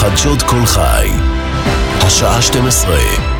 חדשות כל חי, השעה 12.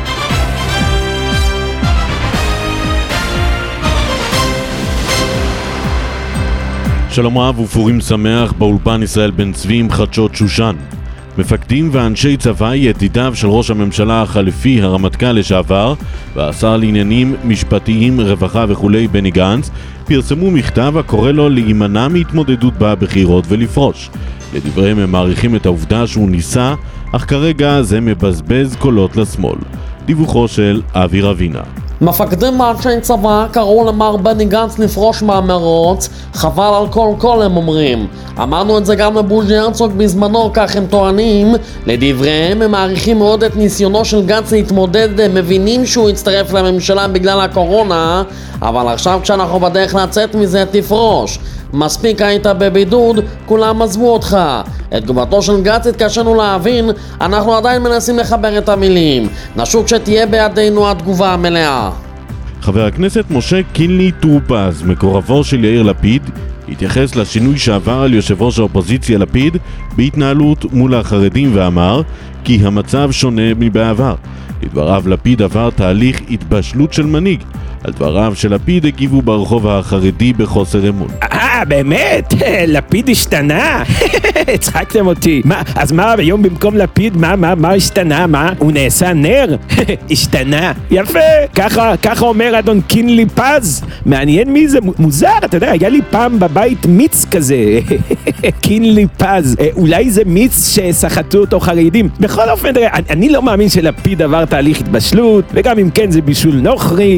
שלום רב ופורים שמח. באולפן ישראל בן צבי עם חדשות שושן. מפקדים ואנשי צבא, ידידיו של ראש הממשלה החליפי, הרמטכ"ל לשעבר והשר לעניינים משפטיים, רווחה וכולי בני גנץ, פרסמו מכתב הקורא לו להימנע מהתמודדות בבחירות ולפרוש. לדבריהם הם מעריכים את העובדה שהוא ניסה, אך כרגע זה מבזבז קולות לשמאל. דיווחו של אבי רבינה. מפקדים ואנשי צבא קראו למר בני גנץ לפרוש מהמרוץ, חבל על כל קול הם אומרים. אמרנו את זה גם לבוז'י הרצוג בזמנו, כך הם טוענים. לדבריהם הם מעריכים מאוד את ניסיונו של גנץ להתמודד, הם מבינים שהוא יצטרף לממשלה בגלל הקורונה, אבל עכשיו כשאנחנו בדרך לצאת מזה תפרוש. מספיק היית בבידוד, כולם עזבו אותך. את תגובתו של גנץ התקשינו להבין, אנחנו עדיין מנסים לחבר את המילים. נשוק שתהיה בידינו התגובה המלאה. חבר הכנסת משה קינלי טור פז, מקורבו של יאיר לפיד, התייחס לשינוי שעבר על יושב ראש האופוזיציה לפיד בהתנהלות מול החרדים ואמר כי המצב שונה מבעבר. לדבריו לפיד עבר תהליך התבשלות של מנהיג. על דבריו של לפיד הגיבו ברחוב החרדי בחוסר אמון. באמת? לפיד השתנה? הצחקתם אותי. אז מה היום במקום לפיד? מה השתנה? הוא נעשה נר? השתנה. יפה. ככה אומר אדון קינלי פז. מעניין מי זה? מוזר, אתה יודע, היה לי פעם בבית מיץ כזה. קינלי פז. אולי זה מיץ ששחטו אותו חרדים. בכל אופן, אני לא מאמין שלפיד עבר תהליך התבשלות, וגם אם כן זה בישול נוכרי.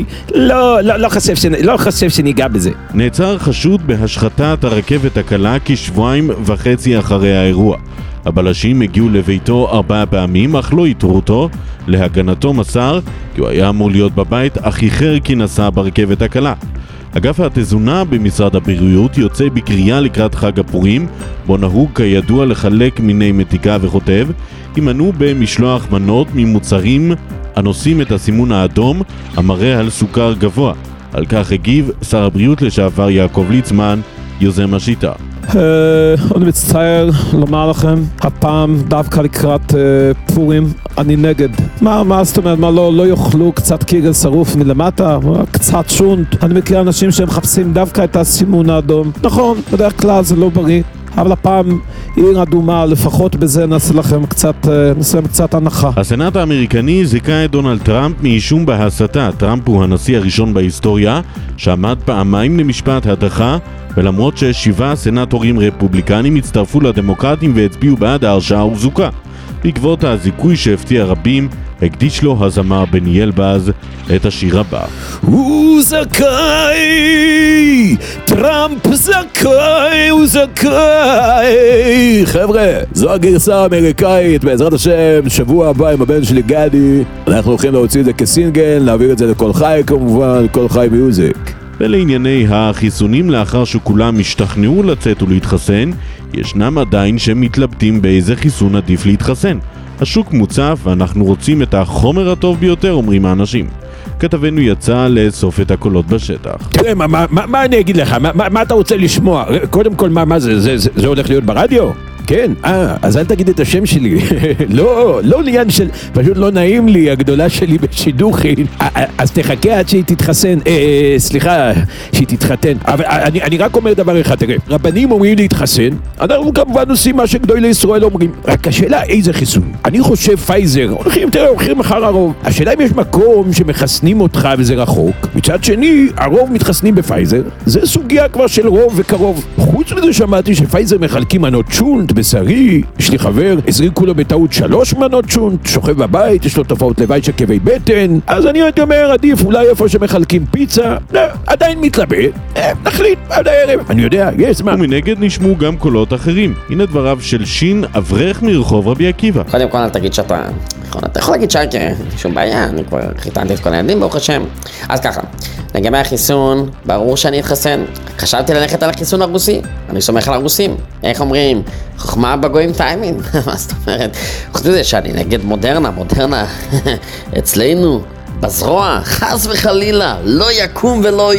לא חושב שניגע בזה. נעצר חשוד בהשחתת הרכבת הקלה כשבועיים וחצי אחרי האירוע. הבלשים הגיעו לביתו 4 פעמים, אך לא איתרו אותו. להגנתו מסר כי הוא היה אמור להיות בבית, אך איחר כי נסע ברכבת הקלה. אגף התזונה במשרד הבריאות יוצא בקריאה לקראת חג הפורים, בו נהוג כידוע לחלק מיני מתיקה וכותב, הימנעו במשלוח מנות ממוצרים הנושאים את הסימון האדום המראה על סוכר גבוה. על כך הגיב שר הבריאות לשעבר יעקב ליצמן, יוזם השיטה. אני מצטער לומר לכם, הפעם דווקא לקראת פורים אני נגד. מה זאת אומרת? לא יאכלו קצת קיגל שרוף מלמטה? קצת שונט? אני מכיר אנשים שהם מחפשים דווקא את הסימון האדום. נכון, בדרך כלל זה לא בריא, אבל הפעם עיר אדומה, לפחות בזה נעשה לכם קצת הנחה. הסנאט האמריקני זיכה את דונלד טראמפ מאישום בהסתה. טראמפ הוא הנשיא הראשון בהיסטוריה שעמד פעמיים למשפט הדחה, ולמרות ש7 סנאטורים רפובליקנים הצטרפו לדמוקרטים והצביעו בעד ההרשעה וזוכה. בעקבות הזיכוי שהפתיע רבים, הקדיש לו הזמר בני אלבז את השיר הבא. הוא זכאי, טראמפ זכאי, הוא זכאי. חבר'ה, זו הגרסה האמריקאית, בעזרת השם, שבוע הבא עם הבן שלי גדי, אנחנו הולכים להוציא את זה כסינגל, להעביר את זה לכל חי כמובן, כל חי מיוזיק. ולענייני החיסונים, לאחר שכולם השתכנעו לצאת ולהתחסן, ישנם עדיין שמתלבטים באיזה חיסון עדיף להתחסן. השוק מוצף ואנחנו רוצים את החומר הטוב ביותר, אומרים האנשים. כתבנו יצא לאסוף את הקולות בשטח. תראה, מה אני אגיד לך? מה אתה רוצה לשמוע? קודם כל, מה זה הולך להיות ברדיו? כן, אז אל תגיד את השם שלי. לא עניין של, פשוט לא נעים לי, הגדולה שלי בשידוכים. אז תחכה עד שהיא תתחסן, סליחה, שהיא תתחתן. אבל אני רק אומר דבר אחד, תראה, רבנים אומרים להתחסן, אנחנו כמובן עושים מה שגדולי ישראל אומרים. רק השאלה איזה חיסון. אני חושב פייזר, הולכים אחר הרוב. השאלה אם יש מקום שמחסנים אותך וזה רחוק. מצד שני, הרוב מתחסנים בפייזר. זה סוגיה כבר של רוב וקרוב. חוץ מזה שמעתי שפייזר מחלקים מנות שונט, בשרי, יש לי חבר, הזריקו לו בטעות 3 מנות שונט, שוכב בבית, יש לו תופעות לוואי של כאבי בטן, אז אני הייתי אומר, עדיף אולי איפה שמחלקים פיצה, עדיין מתלבט, נחליט עד הערב, אני יודע, יש זמן. ומנגד נשמעו גם קולות אחרים. הנה דבריו של שין, אברך מרחוב רבי עקיבא. קודם כל אל תגיד שאתה, אתה יכול להגיד שייקה, שום בעיה, אני כבר חיתנתי את כל הילדים ברוך השם. אז ככה, לגבי החיסון, ברור שאני אתחסן. חשבתי ללכת על החיסון הרוסי, אני סומך על הרוסים. איך אומרים? חוכמה בגויים טיימין. מה זאת אומרת? חוץ מזה שאני נגד מודרנה, אצלנו, בזרוע, חס וחלילה, לא יקום ולא יהיה.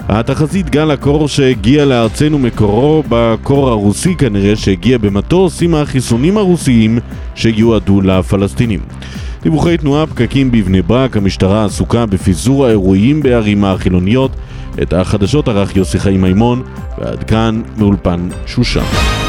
התחזית גל הקור שהגיע לארצנו מקורו בקור הרוסי, כנראה שהגיע במטוס עם החיסונים הרוסיים שיועדו לפלסטינים. דיווחי תנועה, פקקים בבני ברק, המשטרה עסוקה בפיזור האירועים בערים החילוניות. את החדשות ערך יוסי חיים מימון, ועד כאן מאולפן שושן.